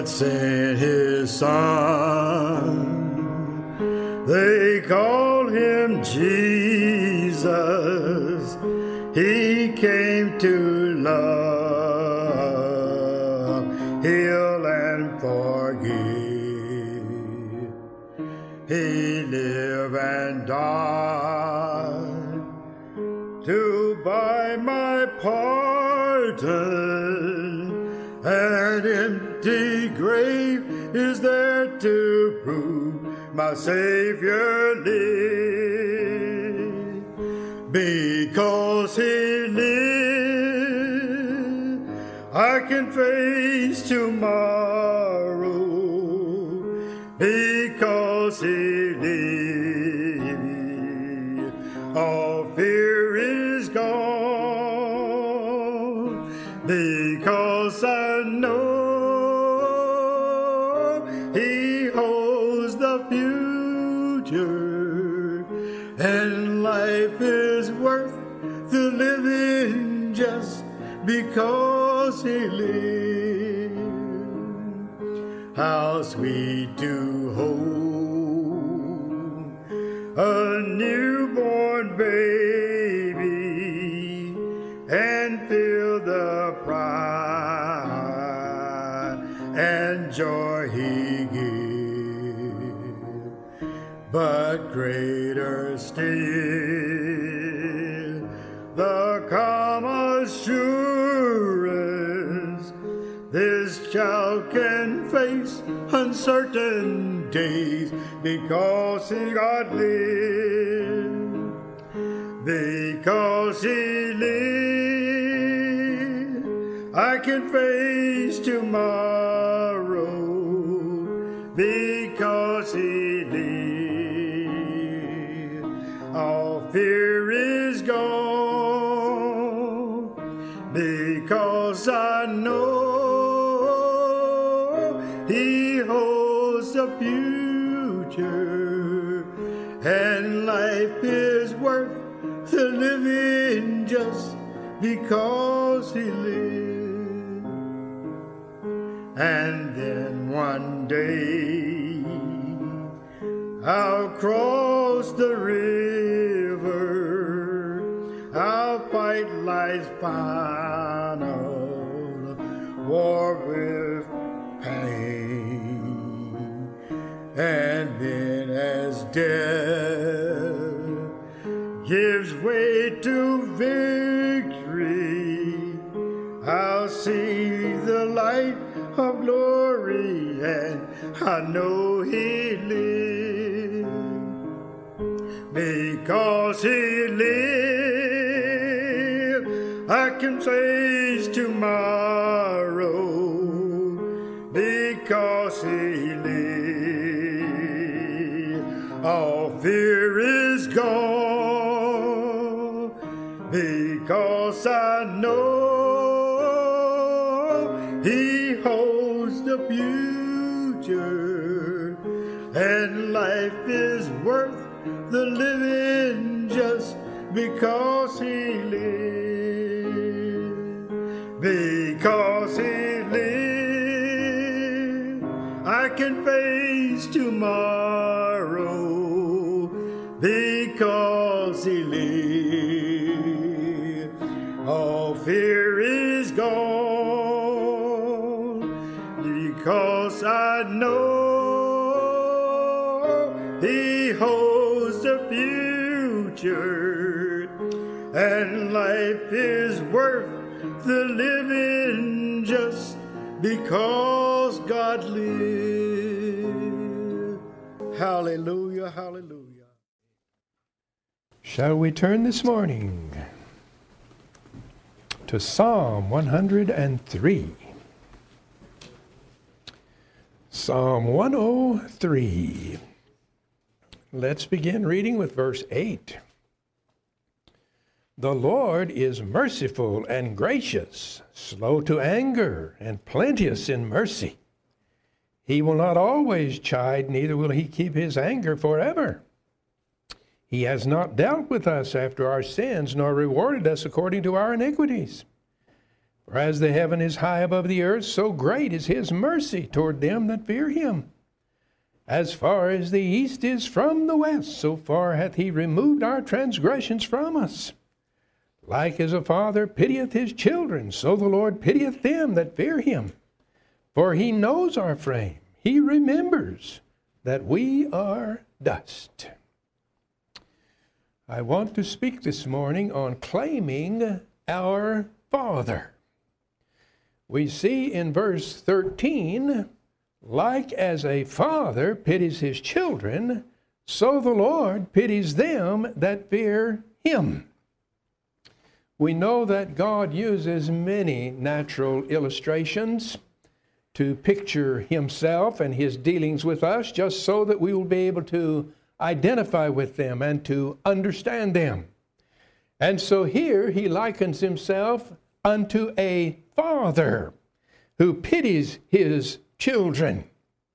God sent his Son. They call him Jesus. He came to love, heal, and forgive. He lived and died to buy my pardon. An empty grave is there to prove my Savior lived. Because he lived, I can face tomorrow. Because he lived, all fear is gone. Because I know he holds the future, and life is worth the living just because he lived. How sweet to hold a newborn baby and feel the pride and joy he gives. But greater still, the calm assurance this child can face uncertain days because God lived. Because he lived, I can face tomorrow. Because he lived, all fear is gone. Because I know he holds the future, and life is worth the living just because he lived. And then one day I'll cross the river, I'll fight life's final war with pain. And then as death gives way to victory, I'll see the light of glory, and I know he lived. Because he lived, I can face tomorrow. Because he lived, all fear is gone. Because I know he holds the future, and life is worth the living just because he lived. Because he lived, I can face tomorrow. Because he lived, all fear is gone. Because I know he holds the future, and life is worth the living just because God lived. Hallelujah, hallelujah. Shall we turn this morning to Psalm 103? Psalm 103. Let's begin reading with verse 8. The Lord is merciful and gracious, slow to anger, and plenteous in mercy. He will not always chide, neither will he keep his anger forever. He has not dealt with us after our sins, nor rewarded us according to our iniquities. For For as the heaven is high above the earth, so great is his mercy toward them that fear him. As far as the east is from the west, so far hath he removed our transgressions from us. Like as a father pitieth his children, so the Lord pitieth them that fear him. For he knows our frame. He remembers that we are dust. I want to speak this morning on claiming our Father. We see in verse 13, like as a father pities his children, so the Lord pities them that fear him. We know that God uses many natural illustrations to picture himself and his dealings with us, just so that we will be able to identify with them and to understand them. And so here he likens himself unto a father who pities his children.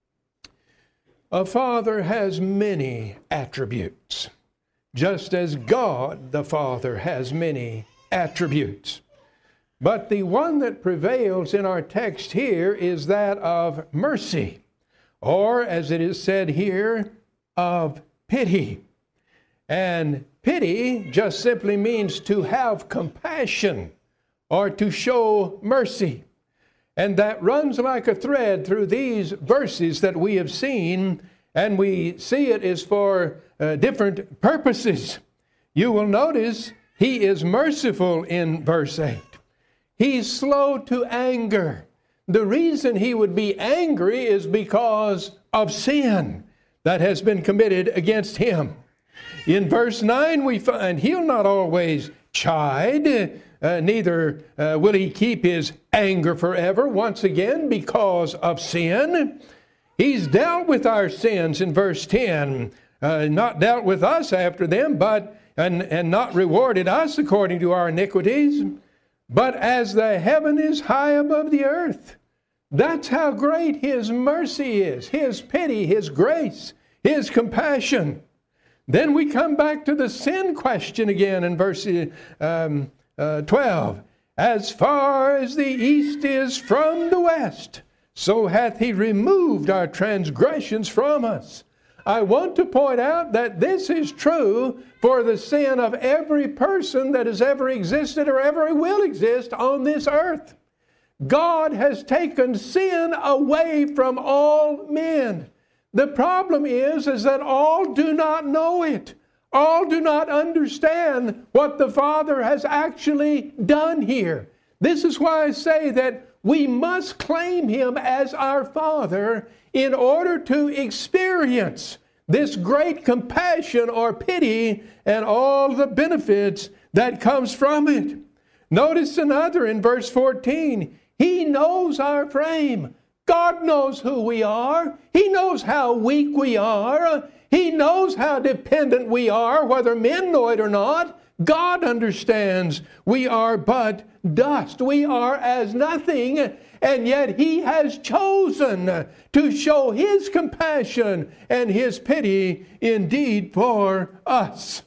A father has many attributes, just as God the Father has many attributes. But the one that prevails in our text here is that of mercy, or as it is said here, of pity. And pity just simply means to have compassion or to show mercy. And that runs like a thread through these verses that we have seen, and we see it is for different purposes. You will notice he is merciful in verse 8. He's slow to anger. The reason he would be angry is because of sin that has been committed against him. In verse 9 we find he'll not always chide, neither will he keep his anger forever, once again because of sin. He's dealt with our sins in verse 10, not dealt with us after them, but and not rewarded us according to our iniquities. But as the heaven is high above the earth, that's how great his mercy is, his pity, his grace, his compassion. Then we come back to the sin question again in verse 12. As far as the east is from the west, so hath he removed our transgressions from us. I want to point out that this is true for the sin of every person that has ever existed or ever will exist on this earth. God has taken sin away from all men. The problem is that all do not know it. All do not understand what the Father has actually done here. This is why I say that we must claim him as our Father in order to experience this great compassion or pity and all the benefits that comes from it. Notice another in verse 14. He knows our frame. God knows who we are. He knows how weak we are. He knows how dependent we are, whether men know it or not. God understands we are but dust. We are as nothing, and yet he has chosen to show his compassion and his pity indeed for us.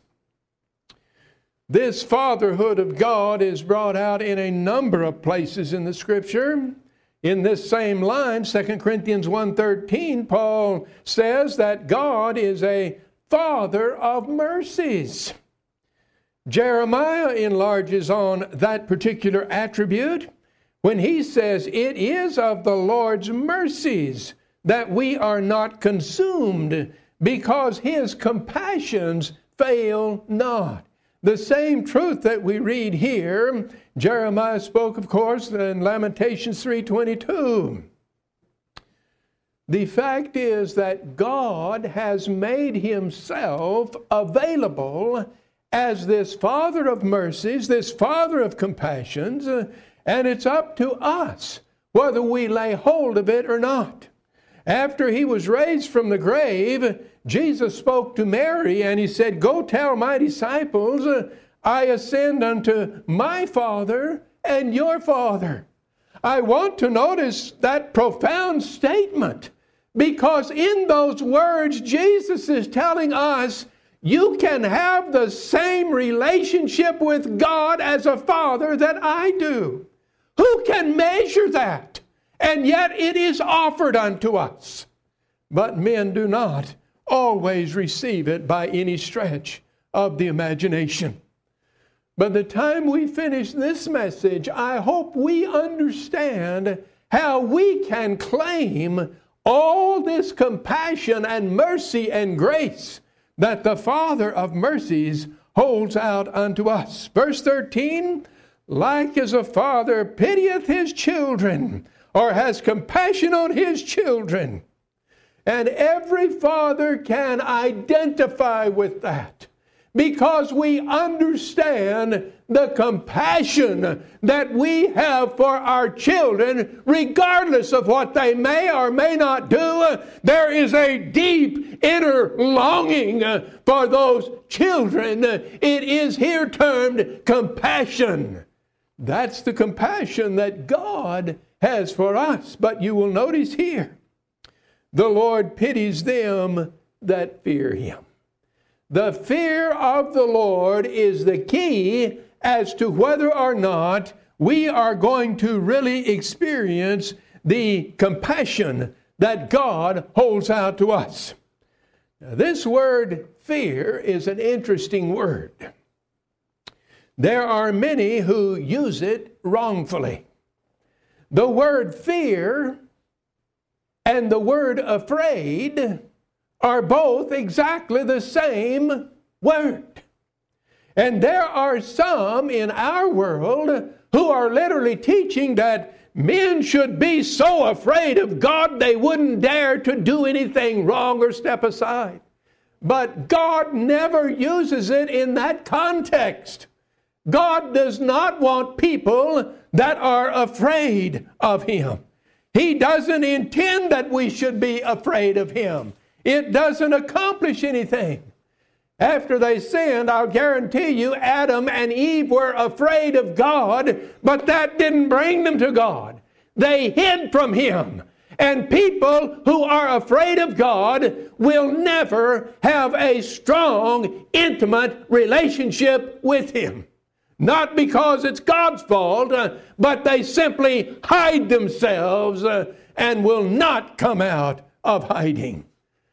This fatherhood of God is brought out in a number of places in the Scripture. In this same line, 2 Corinthians 1:13, Paul says that God is a Father of mercies. Jeremiah enlarges on that particular attribute when he says, it is of the Lord's mercies that we are not consumed, because his compassions fail not. The same truth that we read here, Jeremiah spoke, of course, in Lamentations 3:22. The fact is that God has made himself available as this Father of mercies, this Father of compassions, and it's up to us whether we lay hold of it or not. After he was raised from the grave, Jesus spoke to Mary and he said, go tell my disciples, I ascend unto my Father and your Father. I want to notice that profound statement, because in those words, Jesus is telling us, you can have the same relationship with God as a father that I do. Who can measure that? And yet it is offered unto us. But men do not always receive it by any stretch of the imagination. By the time we finish this message, I hope we understand how we can claim all this compassion and mercy and grace that the Father of mercies holds out unto us. Verse 13, like as a father pitieth his children, or has compassion on his children. And every father can identify with that, because we understand the compassion that we have for our children, regardless of what they may or may not do. There is a deep inner longing for those children. It is here termed compassion. That's the compassion that God has for us. But you will notice here, the Lord pities them that fear him. The fear of the Lord is the key as to whether or not we are going to really experience the compassion that God holds out to us. Now, this word fear is an interesting word. There are many who use it wrongfully. The word fear and the word afraid are both exactly the same word. And there are some in our world who are literally teaching that men should be so afraid of God they wouldn't dare to do anything wrong or step aside. But God never uses it in that context. God does not want people that are afraid of him. He doesn't intend that we should be afraid of him. It doesn't accomplish anything. After they sinned, I'll guarantee you, Adam and Eve were afraid of God, but that didn't bring them to God. They hid from him. And people who are afraid of God will never have a strong, intimate relationship with him. Not because it's God's fault, but they simply hide themselves and will not come out of hiding.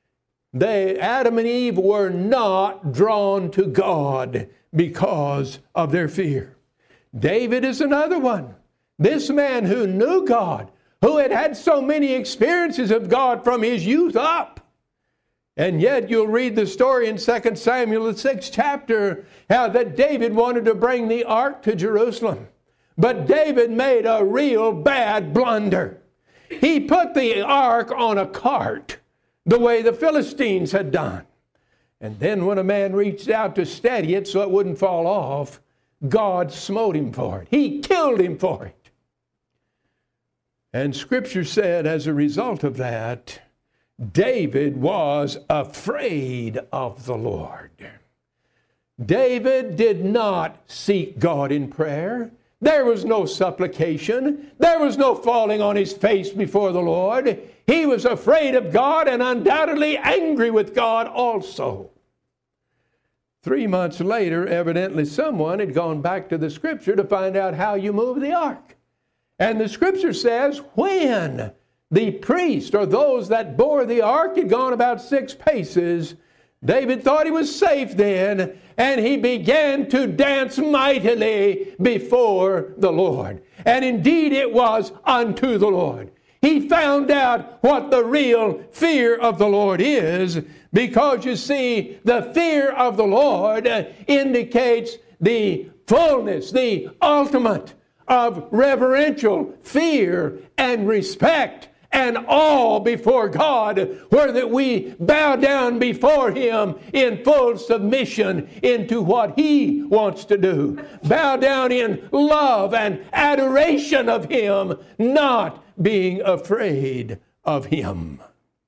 Adam and Eve were not drawn to God because of their fear. David is another one. This man who knew God, who had had so many experiences of God from his youth up. And yet you'll read the story in 2 Samuel, the 6th chapter, how that David wanted to bring the ark to Jerusalem. But David made a real bad blunder. He put the ark on a cart, the way the Philistines had done. And then when a man reached out to steady it so it wouldn't fall off, God smote him for it. He killed him for it. And Scripture said as a result of that, David was afraid of the Lord. David did not seek God in prayer. There was no supplication. There was no falling on his face before the Lord. He was afraid of God and undoubtedly angry with God also. 3 months later, evidently someone had gone back to the Scripture to find out how you move the ark. And the Scripture says when the priest or those that bore the ark had gone about 6 paces, David thought he was safe then, and he began to dance mightily before the Lord. And indeed it was unto the Lord. He found out what the real fear of the Lord is, because you see, the fear of the Lord indicates the fullness, the ultimate of reverential fear and respect and awe before God, where that we bow down before him in full submission into what he wants to do. Bow down in love and adoration of him, not being afraid of him.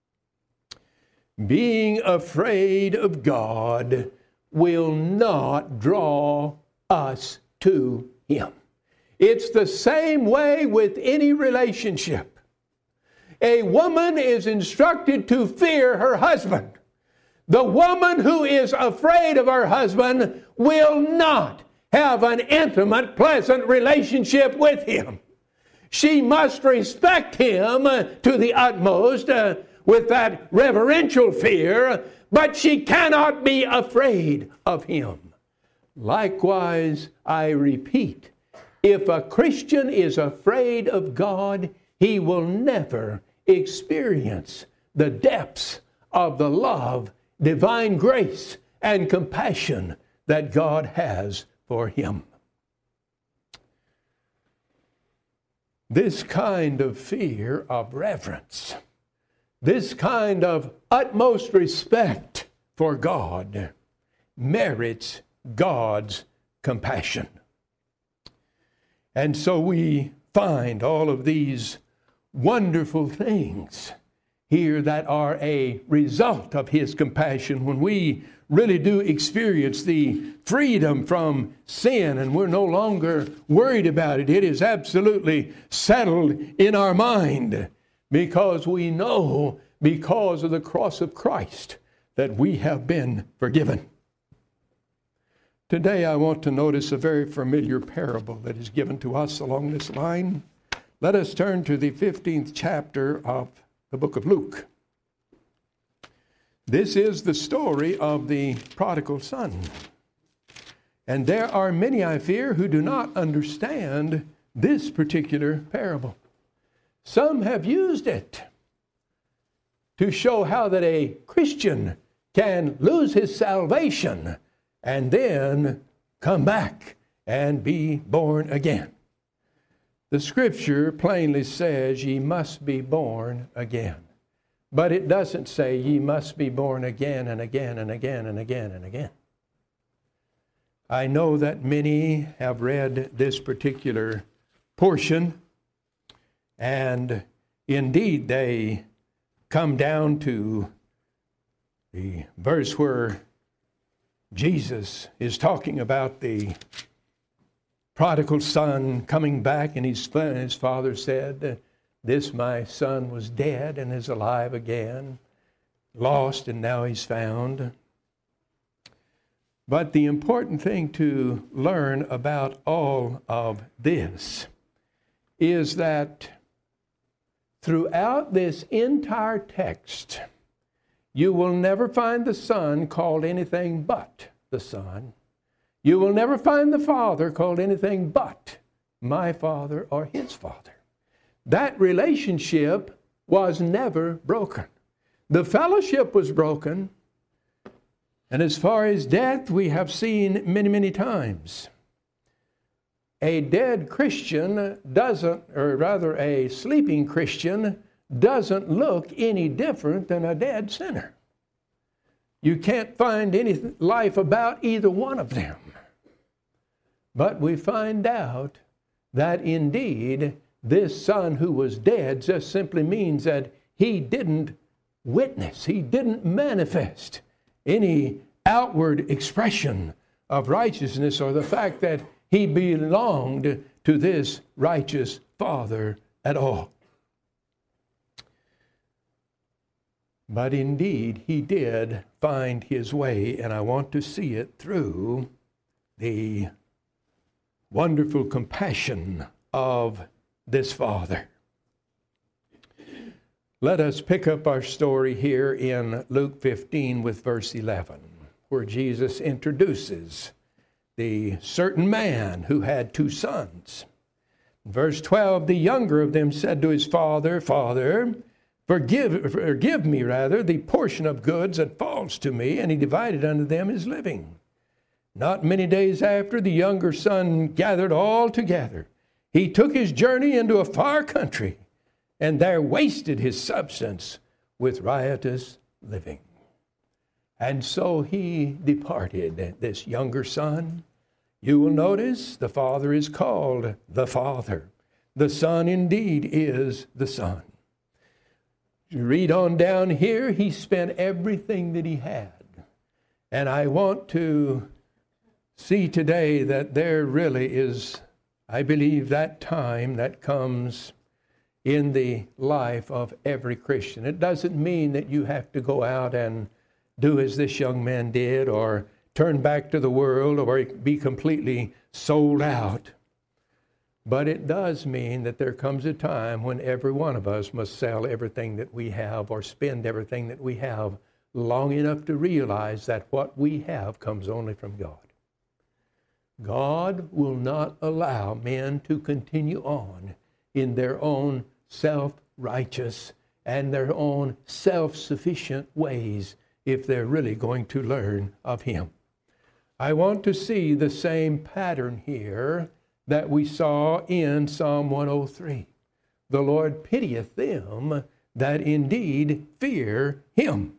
Being afraid of God will not draw us to him. It's the same way with any relationship. A woman is instructed to fear her husband. The woman who is afraid of her husband will not have an intimate, pleasant relationship with him. She must respect him to the utmost with that reverential fear, but she cannot be afraid of him. Likewise, I repeat, if a Christian is afraid of God, he will never experience the depths of the love, divine grace, and compassion that God has for him. This kind of fear of reverence, this kind of utmost respect for God merits God's compassion. And so we find all of these wonderful things here that are a result of his compassion when we really do experience the freedom from sin and we're no longer worried about it. It is absolutely settled in our mind because we know, because of the cross of Christ, that we have been forgiven. Today I want to notice a very familiar parable that is given to us along this line. Let us turn to the 15th chapter of the book of Luke. This is the story of the prodigal son. And there are many, I fear, who do not understand this particular parable. Some have used it to show how that a Christian can lose his salvation and then come back and be born again. The scripture plainly says ye must be born again. But it doesn't say ye must be born again and again and again and again and again. I know that many have read this particular portion, and indeed they come down to the verse where Jesus is talking about the prodigal son coming back, and his father said, this my son was dead and is alive again, lost and now he's found. But the important thing to learn about all of this is that throughout this entire text, you will never find the Son called anything but the Son. You will never find the Father called anything but my Father or his Father. That relationship was never broken. The fellowship was broken, and as far as death, we have seen many, many times. A dead Christian doesn't, or rather a sleeping Christian, doesn't look any different than a dead sinner. You can't find any life about either one of them. But we find out that indeed this son who was dead just simply means that he didn't witness, he didn't manifest any outward expression of righteousness or the fact that he belonged to this righteous Father at all. But indeed, he did find his way, and I want to see it through the wonderful compassion of this Father. Let us pick up our story here in Luke 15 with verse 11, where Jesus introduces the certain man who had two sons. Verse 12, the younger of them said to his father, Father, forgive me the portion of goods that falls to me, and he divided unto them his living. Not many days after, the younger son gathered all together. He took his journey into a far country, and there wasted his substance with riotous living. And so he departed, this younger son. You will notice the father is called the Father. The son indeed is the Son. You read on down here, he spent everything that he had. And I want to see today that there really is, I believe, that time that comes in the life of every Christian. It doesn't mean that you have to go out and do as this young man did, or turn back to the world, or be completely sold out. But it does mean that there comes a time when every one of us must sell everything that we have or spend everything that we have long enough to realize that what we have comes only from God. God will not allow men to continue on in their own self-righteous and their own self-sufficient ways if they're really going to learn of Him. I want to see the same pattern here that we saw in Psalm 103. The Lord pitieth them that indeed fear Him.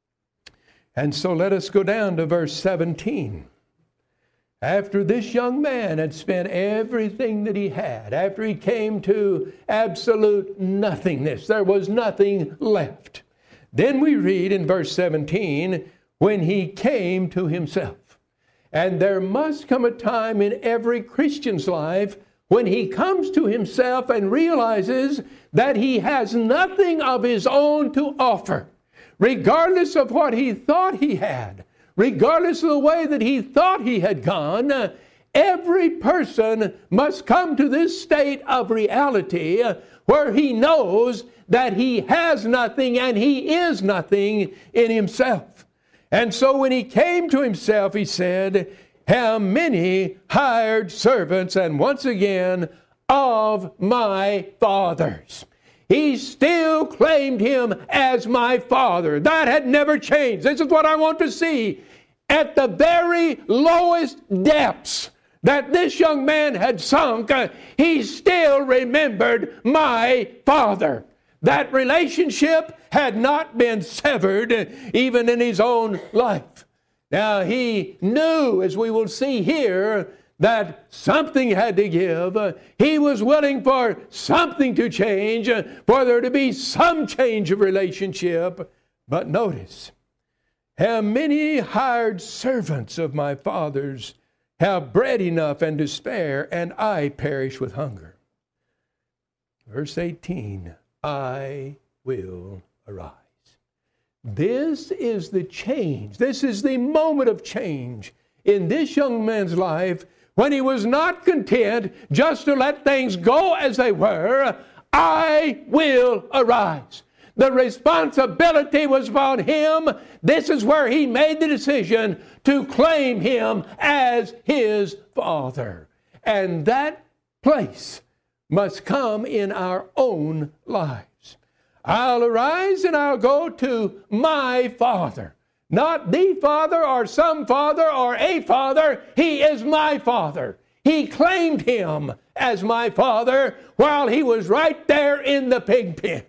And so let us go down to verse 17. After this young man had spent everything that he had, after he came to absolute nothingness, there was nothing left. Then we read in verse 17, when he came to himself. And there must come a time in every Christian's life when he comes to himself and realizes that he has nothing of his own to offer, regardless of what he thought he had. Regardless of the way that he thought he had gone, every person must come to this state of reality where he knows that he has nothing and he is nothing in himself. And so when he came to himself, he said, how many hired servants, and once again, of my father's. He still claimed him as my father. That had never changed. This is what I want to see. At the very lowest depths that this young man had sunk, he still remembered my father. That relationship had not been severed even in his own life. Now he knew, as we will see here, that something had to give. He was willing for something to change, for there to be some change of relationship. But notice, how many hired servants of my father's have bread enough and to spare, and I perish with hunger. Verse 18, I will arise. This is the change. This is the moment of change in this young man's life when he was not content just to let things go as they were. I will arise. The responsibility was upon him. This is where he made the decision to claim him as his father. And that place must come in our own lives. I'll arise and I'll go to my father. Not the father or some father or a father. He is my father. He claimed him as my father while he was right there in the pig pen.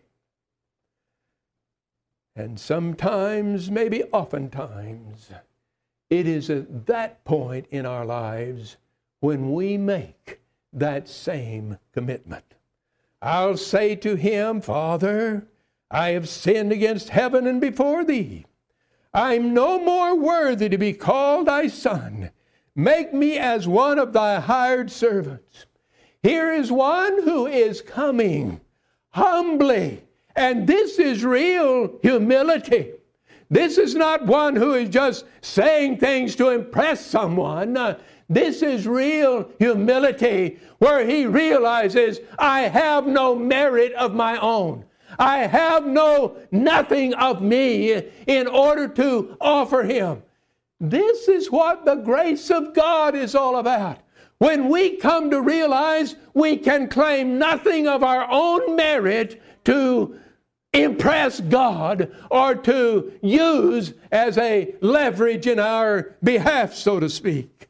And sometimes, maybe oftentimes, it is at that point in our lives when we make that same commitment. I'll say to him, Father, I have sinned against heaven and before thee. I'm no more worthy to be called thy son. Make me as one of thy hired servants. Here is one who is coming humbly. And this is real humility. This is not one who is just saying things to impress someone. This is real humility where he realizes, I have no merit of my own. I have nothing of me in order to offer him. This is what the grace of God is all about. When we come to realize we can claim nothing of our own merit to impress God or to use as a leverage in our behalf, so to speak.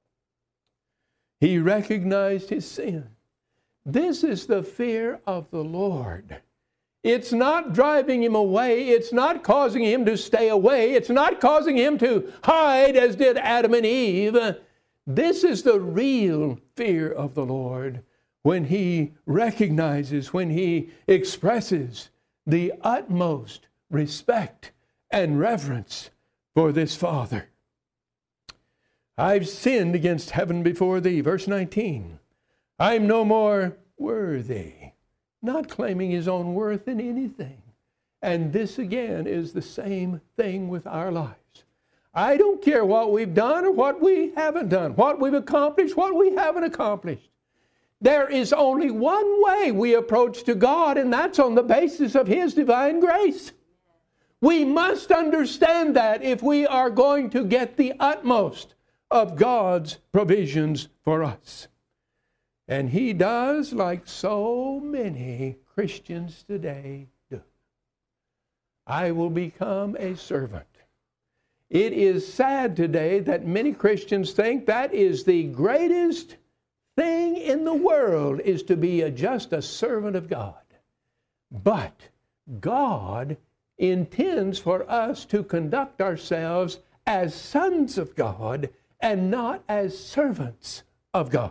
He recognized his sin. This is the fear of the Lord. It's not driving him away. It's not causing him to stay away. It's not causing him to hide as did Adam and Eve. This is the real fear of the Lord when he recognizes, when he expresses the utmost respect and reverence for this Father. I've sinned against heaven before thee. Verse 19. I'm no more worthy. Not claiming his own worth in anything. And this again is the same thing with our lives. I don't care what we've done or what we haven't done, what we've accomplished, what we haven't accomplished. There is only one way we approach to God, and that's on the basis of His divine grace. We must understand that if we are going to get the utmost of God's provisions for us. And He does, like so many Christians today do. I will become a servant. It is sad today that many Christians think that is the greatest thing in the world, is to be just a servant of God. But God intends for us to conduct ourselves as sons of God and not as servants of God.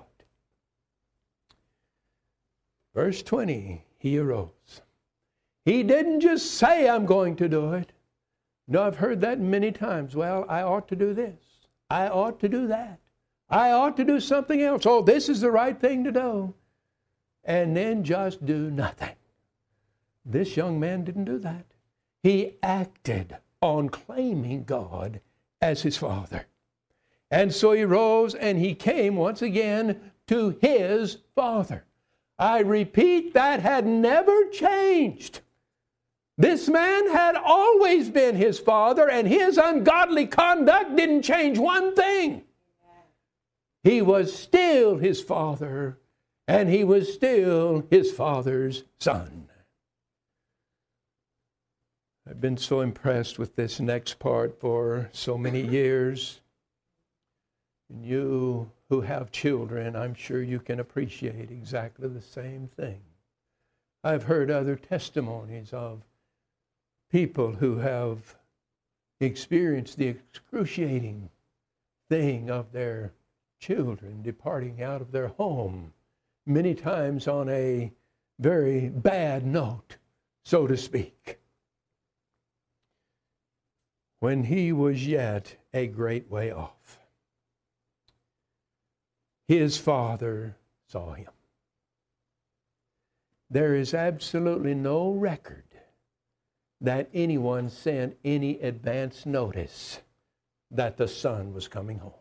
Verse 20, He arose. He didn't just say, I'm going to do it. No, I've heard that many times. Well, I ought to do this. I ought to do that. I ought to do something else. Oh, this is the right thing to do. And then just do nothing. This young man didn't do that. He acted on claiming God as his Father. And so he rose and he came once again to his Father. I repeat, that had never changed. This man had always been his father, and his ungodly conduct didn't change one thing. He was still his father, and he was still his father's son. I've been so impressed with this next part for so many years. And you who have children, I'm sure you can appreciate exactly the same thing. I've heard other testimonies of people who have experienced the excruciating thing of their children departing out of their home, many times on a very bad note, so to speak. When he was yet a great way off, his father saw him. There is absolutely no record that anyone sent any advance notice that the son was coming home.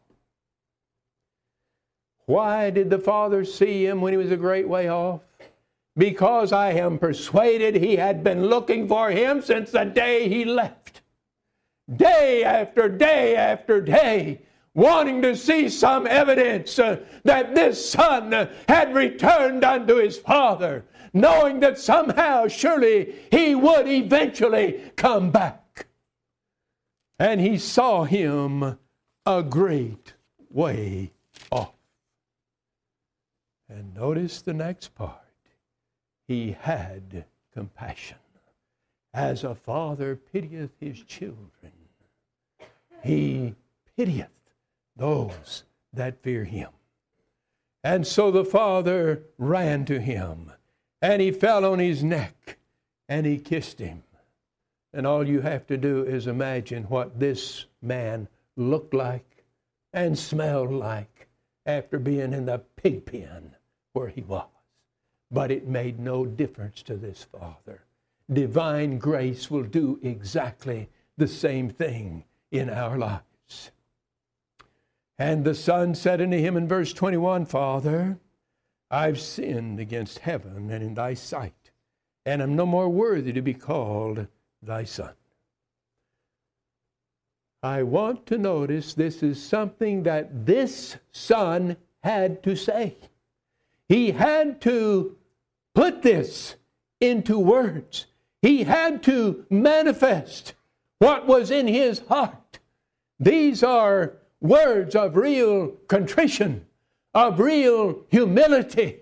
Why did the father see him when he was a great way off? Because I am persuaded he had been looking for him since the day he left. Day after day after day, wanting to see some evidence that this son had returned unto his father, knowing that somehow, surely, he would eventually come back. And he saw him a great way off. And notice the next part. He had compassion. As a father pitieth his children, he pitieth those that fear him. And so the father ran to him, and he fell on his neck, and he kissed him. And all you have to do is imagine what this man looked like and smelled like after being in the pig pen where he was. But it made no difference to this father. Divine grace will do exactly the same thing in our lives. And the son said unto him in verse 21, Father, I've sinned against heaven and in thy sight, and am no more worthy to be called thy son. I want to notice this is something that this son had to say. He had to put this into words. He had to manifest what was in his heart. These are words of real contrition, of real humility.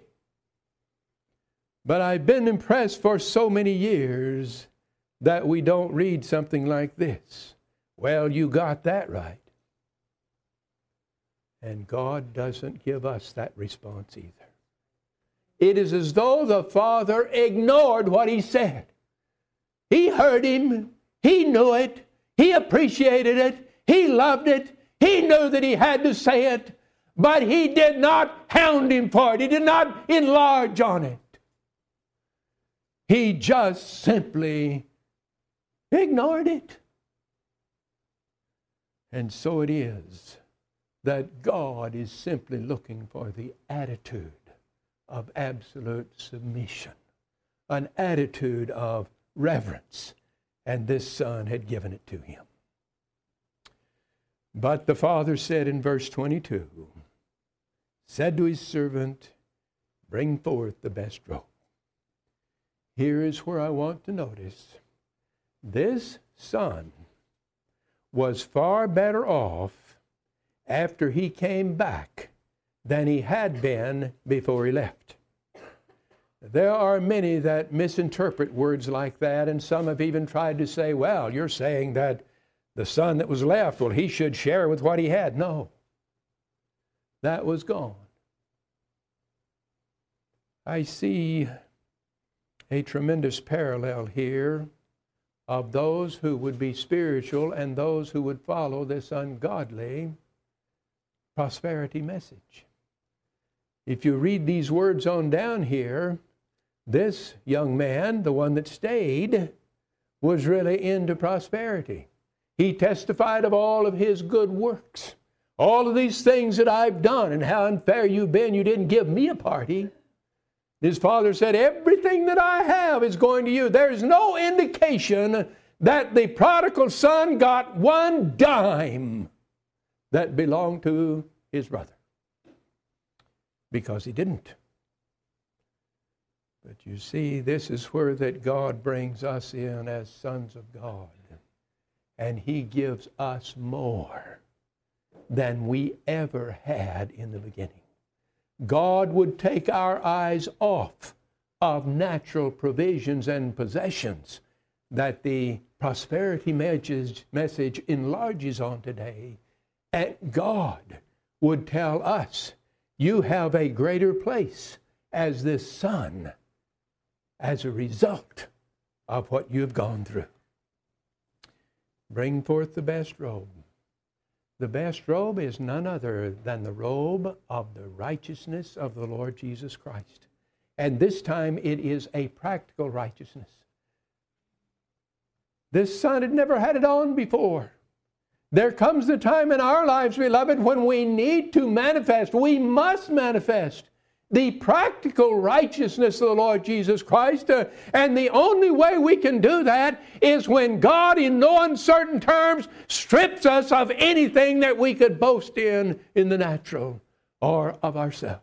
But I've been impressed for so many years that we don't read something like this. Well, you got that right. And God doesn't give us that response either. It is as though the father ignored what he said. He heard him. He knew it. He appreciated it. He loved it. He knew that he had to say it. But he did not hound him for it. He did not enlarge on it. He just simply ignored it. And so it is that God is simply looking for the attitude of absolute submission, an attitude of reverence, and this son had given it to him. But the father said in verse 22, said to his servant, bring forth the best robe. Here is where I want to notice, this son was far better off after he came back than he had been before he left. There are many that misinterpret words like that, and some have even tried to say, well, you're saying that the son that was left, well, he should share with what he had. No, that was gone. I see a tremendous parallel here of those who would be spiritual and those who would follow this ungodly prosperity message. If you read these words on down here, this young man, the one that stayed, was really into prosperity. He testified of all of his good works, all of these things that I've done and how unfair you've been. You didn't give me a party. His father said, everything that I have is going to you. There's no indication that the prodigal son got one dime that belonged to his brother, because he didn't. But you see, this is where that God brings us in as sons of God, and he gives us more than we ever had in the beginning. God would take our eyes off of natural provisions and possessions that the prosperity message enlarges on today, and God would tell us, you have a greater place as this son as a result of what you've gone through. Bring forth the best robe. The best robe is none other than the robe of the righteousness of the Lord Jesus Christ. And this time it is a practical righteousness. This son had never had it on before. There comes the time in our lives, beloved, when we need to manifest, we must manifest the practical righteousness of the Lord Jesus Christ. And the only way we can do that is when God, in no uncertain terms, strips us of anything that we could boast in the natural or of ourselves.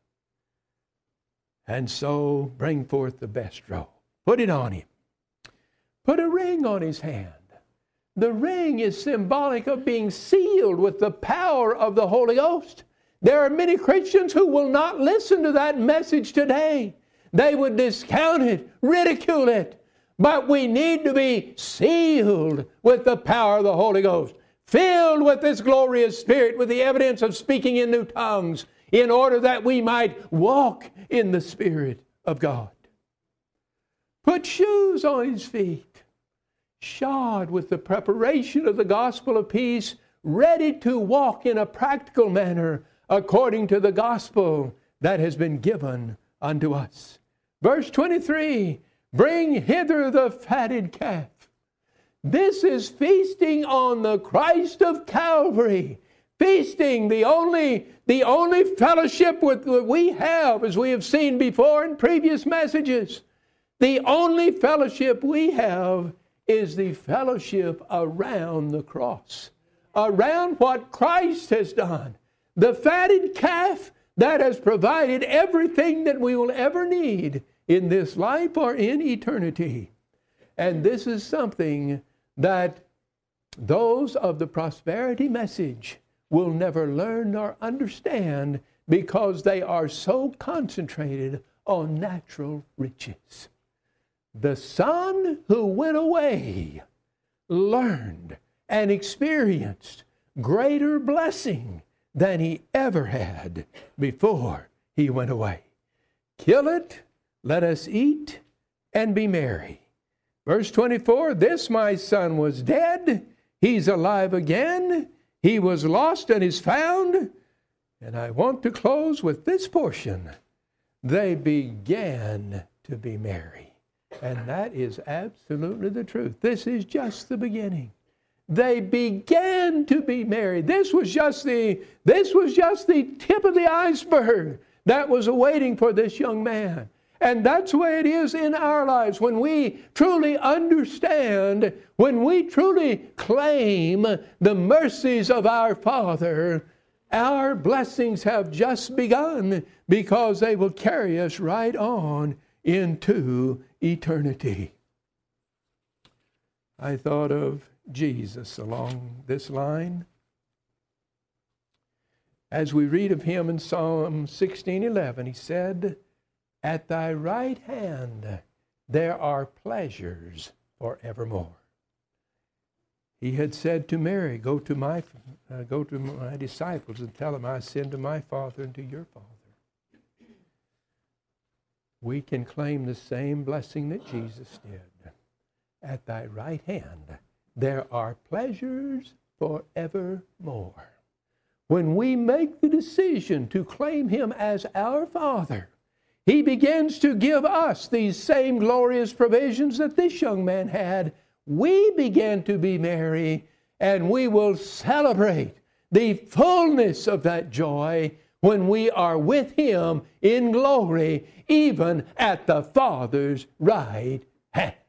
And so bring forth the best robe. Put it on him. Put a ring on his hand. The ring is symbolic of being sealed with the power of the Holy Ghost. There are many Christians who will not listen to that message today. They would discount it, ridicule it. But we need to be sealed with the power of the Holy Ghost, filled with this glorious Spirit, with the evidence of speaking in new tongues, in order that we might walk in the Spirit of God. Put shoes on his feet, shod with the preparation of the gospel of peace, ready to walk in a practical manner according to the gospel that has been given unto us. Verse 23, bring hither the fatted calf. This is feasting on the Christ of Calvary. Feasting, the only fellowship that we have, as we have seen before in previous messages. The only fellowship we have is the fellowship around the cross, around what Christ has done. The fatted calf that has provided everything that we will ever need in this life or in eternity. And this is something that those of the prosperity message will never learn nor understand, because they are so concentrated on natural riches. The son who went away learned and experienced greater blessing than he ever had before he went away. Kill it, let us eat, and be merry. Verse 24, this my son was dead, he's alive again, he was lost and is found. And I want to close with this portion. They began to be merry. And that is absolutely the truth. This is just the beginning. They began to be merry. This was just the tip of the iceberg. that was awaiting for this young man. And that's the way it is in our lives. When we truly understand, when we truly claim the mercies of our Father, our blessings have just begun, because they will carry us right on into eternity. I thought of Jesus along this line. As we read of him in Psalm 16:11, he said, "At thy right hand there are pleasures forevermore." He had said to Mary, go to my disciples and tell them I ascend to my Father and to your Father. We can claim the same blessing that Jesus did. At thy right hand there are pleasures forevermore. When we make the decision to claim him as our Father, he begins to give us these same glorious provisions that this young man had. We begin to be merry, and we will celebrate the fullness of that joy when we are with him in glory, even at the Father's right hand.